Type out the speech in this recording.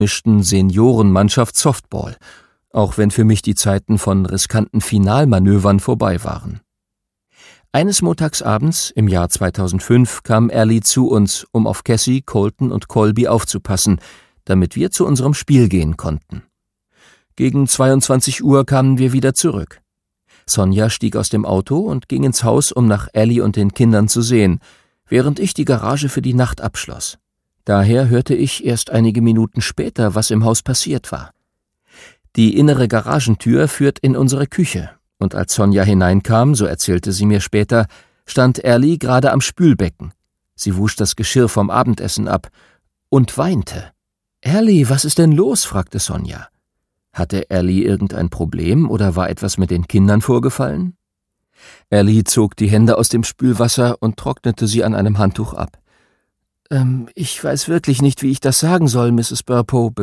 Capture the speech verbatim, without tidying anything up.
mischten Seniorenmannschaft Softball, auch wenn für mich die Zeiten von riskanten Finalmanövern vorbei waren. Eines Montagsabends im Jahr zweitausendfünf kam Allie zu uns, um auf Cassie, Colton und Colby aufzupassen, damit wir zu unserem Spiel gehen konnten. Gegen zweiundzwanzig Uhr kamen wir wieder zurück. Sonja stieg aus dem Auto und ging ins Haus, um nach Allie und den Kindern zu sehen, während ich die Garage für die Nacht abschloss. Daher hörte ich erst einige Minuten später, was im Haus passiert war. Die innere Garagentür führt in unsere Küche, und als Sonja hineinkam, so erzählte sie mir später, stand Allie gerade am Spülbecken. Sie wusch das Geschirr vom Abendessen ab und weinte. »Allie, was ist denn los?« fragte Sonja. Hatte Allie irgendein Problem oder war etwas mit den Kindern vorgefallen? Allie zog die Hände aus dem Spülwasser und trocknete sie an einem Handtuch ab. »Ähm, ich weiß wirklich nicht, wie ich das sagen soll, Misses Burpo«,